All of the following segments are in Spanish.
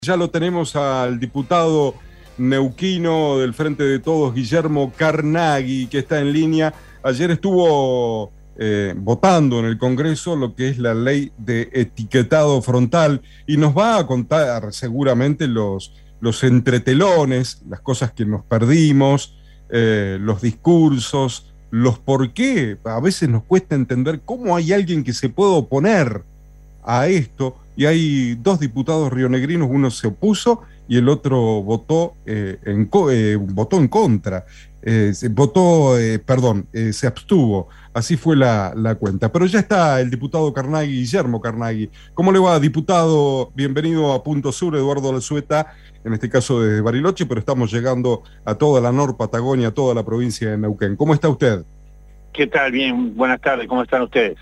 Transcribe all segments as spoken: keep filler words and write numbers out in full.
Ya lo tenemos al diputado neuquino del Frente de Todos, Guillermo Carnaghi, que está en línea. Ayer estuvo eh, votando en el Congreso lo que es la ley de etiquetado frontal y nos va a contar seguramente los, los entretelones, las cosas que nos perdimos, eh, los discursos, los por qué. A veces nos cuesta entender cómo hay alguien que se puede oponer a esto, y hay dos diputados rionegrinos, uno se opuso y el otro votó, eh, en, eh, votó en contra, eh, se, votó, eh, perdón, eh, se abstuvo, así fue la, la cuenta. Pero ya está el diputado Carnaghi, Guillermo Carnaghi. ¿Cómo le va, diputado? Bienvenido a Punto Sur, Eduardo Alzueta, en este caso desde Bariloche, pero estamos llegando a toda la Nor Patagonia, a toda la provincia de Neuquén. ¿Cómo está usted? ¿Qué tal? Bien, buenas tardes, ¿cómo están ustedes?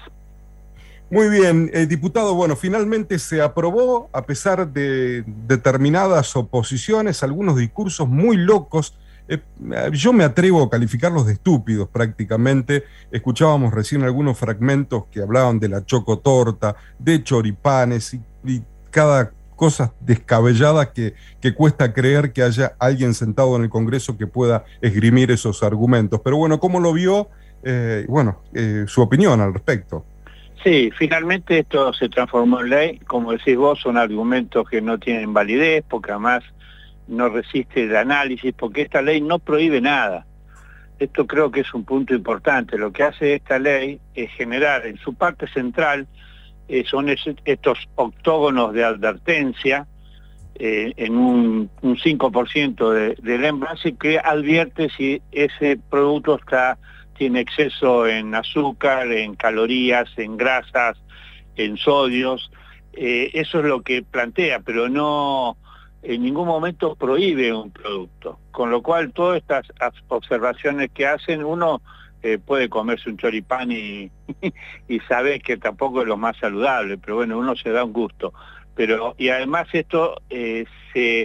Muy bien, eh, diputado, bueno, finalmente se aprobó a pesar de determinadas oposiciones, algunos discursos muy locos. Eh, yo me atrevo a calificarlos de estúpidos prácticamente. Escuchábamos recién algunos fragmentos que hablaban de la chocotorta, de choripanes y, y cada cosa descabellada que, que cuesta creer que haya alguien sentado en el Congreso que pueda esgrimir esos argumentos. Pero bueno, ¿cómo lo vio? Eh, bueno, eh, su opinión al respecto. Sí, finalmente esto se transformó en ley. Como decís vos, son argumentos que no tienen validez, porque además no resiste el análisis, porque esta ley no prohíbe nada. Esto creo que es un punto importante. Lo que hace esta ley es generar, en su parte central, eh, son es, estos octógonos de advertencia, eh, en un, un cinco por ciento de, del envase, que advierte si ese producto está... tiene exceso en azúcar, en calorías, en grasas, en sodios. Eh, eso es lo que plantea, pero no en ningún momento prohíbe un producto. Con lo cual, todas estas observaciones que hacen, uno eh, puede comerse un choripán y, y sabe que tampoco es lo más saludable, pero bueno, uno se da un gusto. Pero, y además esto eh, se...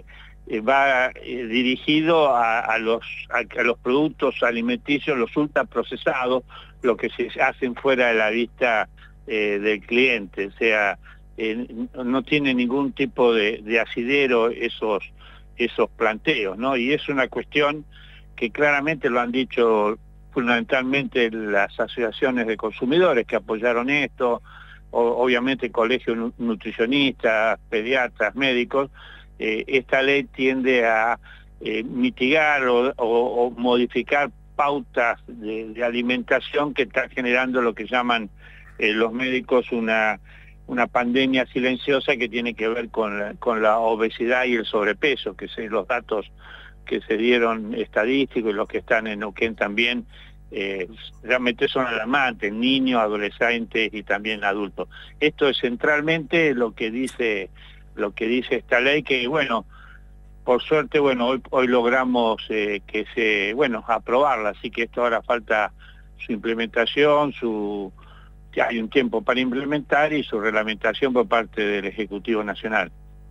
va eh, dirigido a, a, los, a, a los productos alimenticios, los ultraprocesados, lo que se hacen fuera de la vista eh, del cliente. O sea, eh, no tiene ningún tipo de, de asidero esos, esos planteos, ¿no? Y es una cuestión que claramente lo han dicho fundamentalmente las asociaciones de consumidores que apoyaron esto, o, obviamente colegios nutricionistas, pediatras, médicos. Eh, esta ley tiende a eh, mitigar o, o, o modificar pautas de, de alimentación que están generando lo que llaman eh, los médicos una, una pandemia silenciosa que tiene que ver con la, con la obesidad y el sobrepeso, que son los datos que se dieron estadísticos y los que están en Neuquén también, eh, realmente son alarmantes, niños, adolescentes y también adultos. Esto es centralmente lo que dice... lo que dice esta ley, que bueno, por suerte, bueno, hoy, hoy logramos eh, que se, bueno, aprobarla, así que esto ahora falta su implementación, su hay un tiempo para implementar y su reglamentación por parte del Ejecutivo Nacional.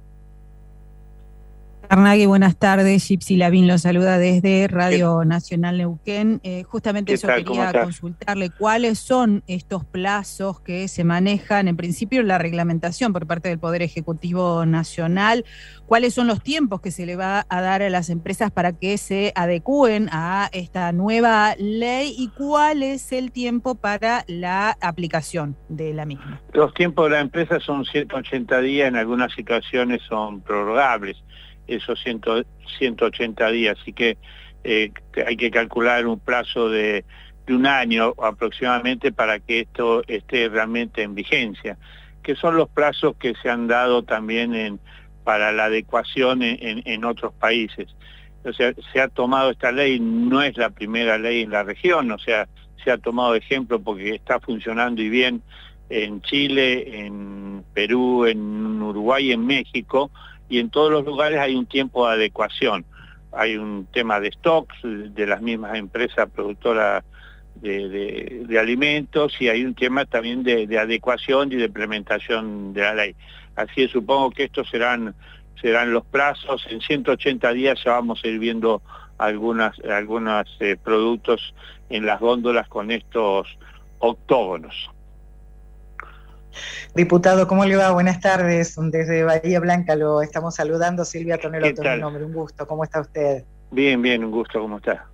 Carnaghi, buenas tardes. Gypsy Lavín lo saluda desde Radio ¿Qué? Nacional Neuquén. Eh, justamente eso tal? quería consultarle. ¿Cuáles son estos plazos que se manejan, en principio, la reglamentación por parte del Poder Ejecutivo Nacional? ¿Cuáles son los tiempos que se le va a dar a las empresas para que se adecúen a esta nueva ley? ¿Y cuál es el tiempo para la aplicación de la misma? Los tiempos de la empresa son ciento ochenta días, en algunas situaciones son prorrogables esos ciento ochenta días, así que eh, hay que calcular un plazo de, de un año aproximadamente para que esto esté realmente en vigencia, que son los plazos que se han dado también en, para la adecuación en, en, en otros países. O sea, se ha tomado esta ley, no es la primera ley en la región, o sea, se ha tomado ejemplo porque está funcionando y bien en Chile, en Perú, en Uruguay, en México, y en todos los lugares hay un tiempo de adecuación. Hay un tema de stocks de las mismas empresas productoras de, de, de alimentos, y hay un tema también de, de adecuación y de implementación de la ley. Así que supongo que estos serán, serán los plazos. En ciento ochenta días ya vamos a ir viendo algunas, algunos eh, productos en las góndolas con estos octógonos. Diputado, ¿cómo le va? Buenas tardes. Desde Bahía Blanca lo estamos saludando. Silvia Tonelotto es mi nombre. Un gusto. ¿Cómo está usted? Bien, bien, un gusto. ¿Cómo está?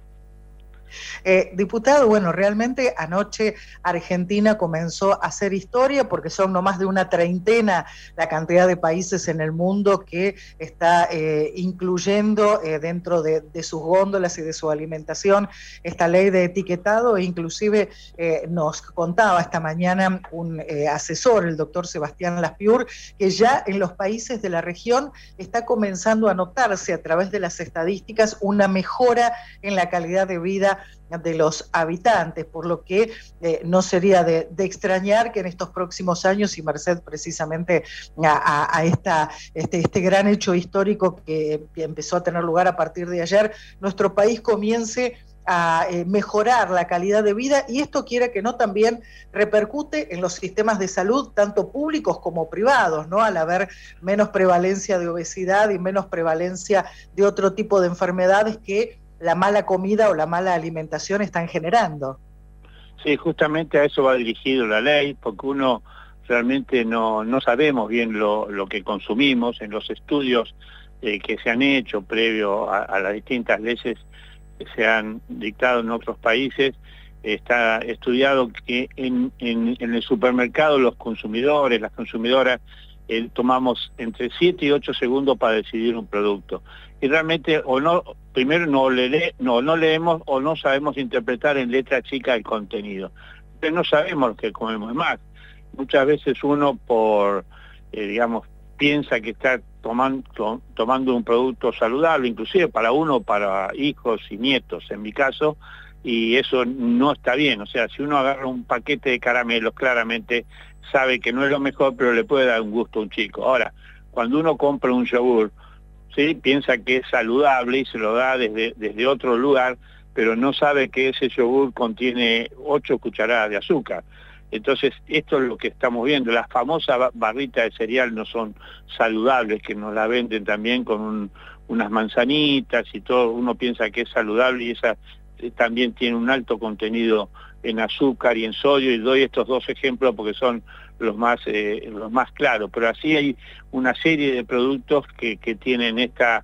Eh, diputado, bueno, realmente anoche Argentina comenzó a hacer historia porque son no más de una treintena la cantidad de países en el mundo que está eh, incluyendo eh, dentro de, de sus góndolas y de su alimentación esta ley de etiquetado, e inclusive eh, nos contaba esta mañana un eh, asesor, el doctor Sebastián Laspiur, que ya en los países de la región está comenzando a notarse a través de las estadísticas una mejora en la calidad de vida de los habitantes, por lo que eh, no sería de, de extrañar que en estos próximos años, y merced precisamente a, a, a esta, este, este gran hecho histórico que, que empezó a tener lugar a partir de ayer, nuestro país comience a eh, mejorar la calidad de vida, y esto, quiera que no, también repercute en los sistemas de salud, tanto públicos como privados, ¿no? Al haber menos prevalencia de obesidad y menos prevalencia de otro tipo de enfermedades que la mala comida o la mala alimentación están generando. Sí, justamente a eso va dirigido la ley, porque uno realmente no, no sabemos bien lo, lo que consumimos. En los estudios eh, que se han hecho previo a, a las distintas leyes que se han dictado en otros países, está estudiado que en, en, en el supermercado los consumidores, las consumidoras, eh, tomamos entre siete y ocho segundos para decidir un producto. Y realmente o no, primero no, le, no, no leemos o no sabemos interpretar en letra chica el contenido. Entonces no sabemos lo que comemos. Más, muchas veces uno por, eh, digamos, piensa que está tomando, tomando un producto saludable, inclusive para uno, para hijos y nietos, en mi caso, y eso no está bien. O sea, si uno agarra un paquete de caramelos, claramente sabe que no es lo mejor, pero le puede dar un gusto a un chico. Ahora, cuando uno compra un yogur, ¿sí?, piensa que es saludable y se lo da desde, desde otro lugar, pero no sabe que ese yogur contiene ocho cucharadas de azúcar. Entonces, esto es lo que estamos viendo. Las famosas barritas de cereal no son saludables, que nos la venden también con un, unas manzanitas y todo. Uno piensa que es saludable y esa eh, también tiene un alto contenido en azúcar y en sodio, y doy estos dos ejemplos porque son los más eh, los más claros, pero así hay una serie de productos que, que tienen esta,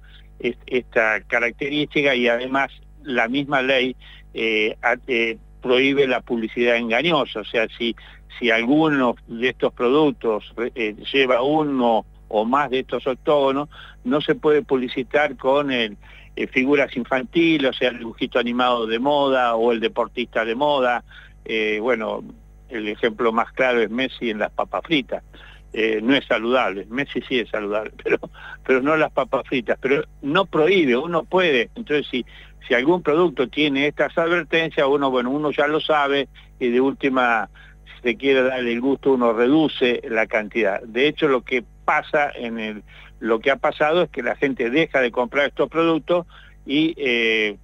esta característica, y además la misma ley eh, eh, prohíbe la publicidad engañosa. O sea, si, si alguno de estos productos eh, lleva uno o más de estos octógonos, no se puede publicitar con el Eh, figuras infantiles, o sea, el dibujito animado de moda o el deportista de moda. Eh, bueno, el ejemplo más claro es Messi en las papas fritas. Eh, no es saludable, Messi sí es saludable, pero, pero no las papas fritas. Pero no prohíbe, uno puede. Entonces, si, si algún producto tiene estas advertencias, uno, bueno, uno ya lo sabe, y de última, si se quiere darle el gusto, uno reduce la cantidad. De hecho, lo que pasa en el lo que ha pasado es que la gente deja de comprar estos productos y eh,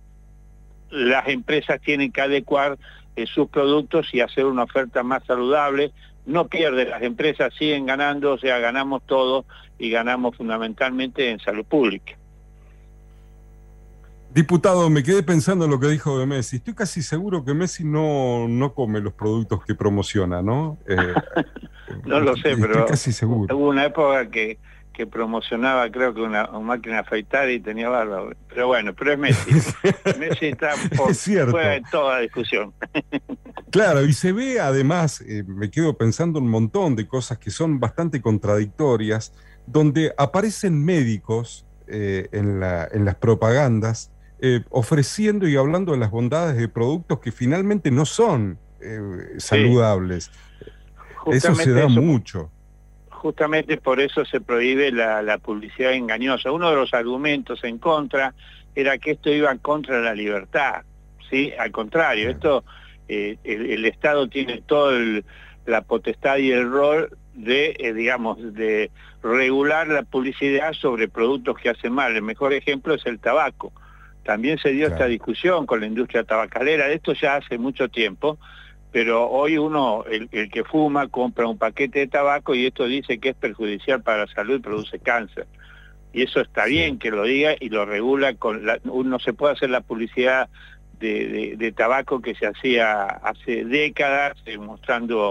las empresas tienen que adecuar eh, sus productos y hacer una oferta más saludable. No pierden las empresas, siguen ganando, o sea, ganamos todo, y ganamos fundamentalmente en salud pública. Diputado, me quedé pensando en lo que dijo de Messi. Estoy casi seguro que Messi no, no come los productos que promociona, ¿no? Eh, no lo sé, estoy pero casi seguro. Hubo una época que, que promocionaba, creo que una, una máquina de afeitar y tenía barba. Pero bueno, pero es Messi. Messi está por, fuera de toda discusión. Claro, y se ve además, eh, me quedo pensando un montón de cosas que son bastante contradictorias, donde aparecen médicos eh, en, la, en las propagandas, Eh, ofreciendo y hablando de las bondades de productos que finalmente no son eh, saludables. Sí. Eso se da eso, mucho. Justamente por eso se prohíbe la, la publicidad engañosa. Uno de los argumentos en contra era que esto iba en contra de la libertad, ¿sí? Al contrario, sí. esto eh, el, el Estado tiene toda la potestad y el rol de, eh, digamos, de regular la publicidad sobre productos que hacen mal. El mejor ejemplo es el tabaco. También se dio claro. esta discusión con la industria tabacalera, de esto ya hace mucho tiempo, pero hoy uno, el, el que fuma, compra un paquete de tabaco y esto dice que es perjudicial para la salud y produce cáncer. Y eso está sí. bien que lo diga y lo regula. Con la, uno se puede hacer la publicidad de, de, de tabaco que se hacía hace décadas, eh, mostrando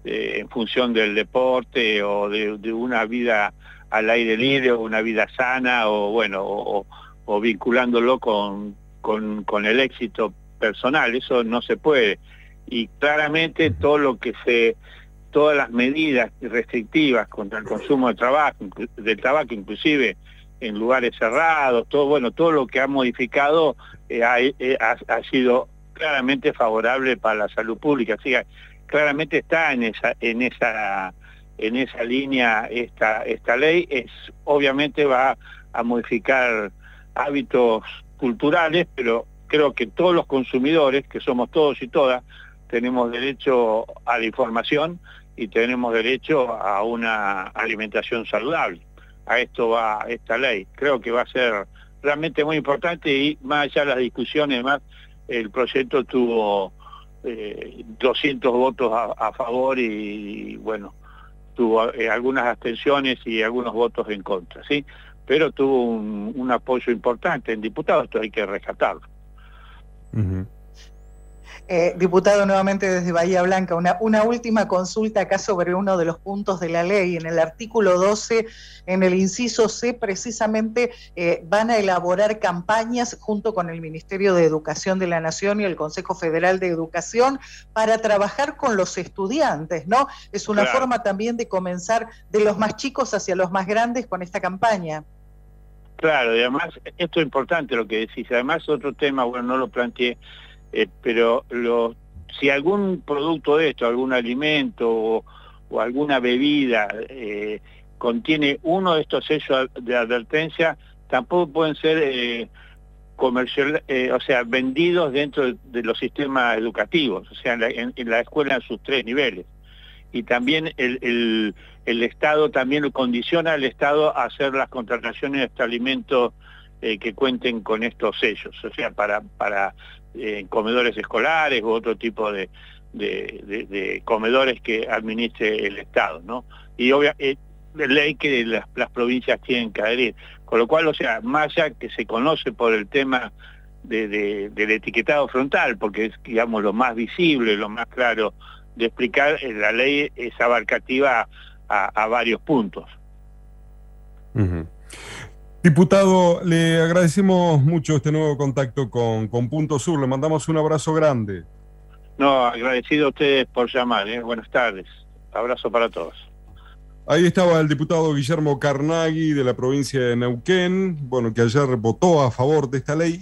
eh, en función del deporte o de, de una vida al aire libre o una vida sana o bueno, o, o vinculándolo con, con, con el éxito personal. Eso no se puede. Y claramente todo lo que se, todas las medidas restrictivas contra el consumo de tabaco, del tabaco, inclusive en lugares cerrados, todo bueno, todo lo que ha modificado eh, ha, eh, ha, ha sido claramente favorable para la salud pública. Así que claramente está en esa, en esa, en esa línea esta, esta ley. Es, obviamente va a modificar hábitos culturales, pero creo que todos los consumidores, que somos todos y todas, tenemos derecho a la información y tenemos derecho a una alimentación saludable. A esto va esta ley. Creo que va a ser realmente muy importante y más allá de las discusiones, más el proyecto tuvo eh, doscientos votos a, a favor y, y bueno, tuvo eh, algunas abstenciones y algunos votos en contra, ¿sí? Pero tuvo un, un apoyo importante en diputados, esto hay que rescatarlo. Uh-huh. Eh, diputado, nuevamente desde Bahía Blanca, una, una última consulta acá sobre uno de los puntos de la ley. En el artículo doce, en el inciso C, precisamente eh, van a elaborar campañas junto con el Ministerio de Educación de la Nación y el Consejo Federal de Educación para trabajar con los estudiantes, ¿no? Es una claro. forma también de comenzar de los más chicos hacia los más grandes con esta campaña. Claro, y además, esto es importante lo que decís, además otro tema, bueno, no lo planteé, Eh, pero lo, si algún producto de esto, algún alimento o, o alguna bebida eh, contiene uno de estos sellos de advertencia, tampoco pueden ser eh, comercial, eh, o sea, vendidos dentro de, de los sistemas educativos, o sea, en la, en, en la escuela en sus tres niveles. Y también el, el, el Estado también lo condiciona al Estado a hacer las contrataciones de estos alimentos eh, que cuenten con estos sellos, o sea, para... para Eh, comedores escolares u otro tipo de, de, de, de comedores que administre el Estado, ¿no? Y obviamente, eh, ley que las, las provincias tienen que adherir. Con lo cual, o sea, más allá que se conoce por el tema de, de, del etiquetado frontal, porque es, digamos, lo más visible, lo más claro de explicar, eh, la ley es abarcativa a, a varios puntos. Uh-huh. Diputado, le agradecemos mucho este nuevo contacto con, con Punto Sur, le mandamos un abrazo grande. No, agradecido a ustedes por llamar, ¿eh? Buenas tardes, abrazo para todos. Ahí estaba el diputado Guillermo Carnaghi de la provincia de Neuquén, bueno, que ayer votó a favor de esta ley.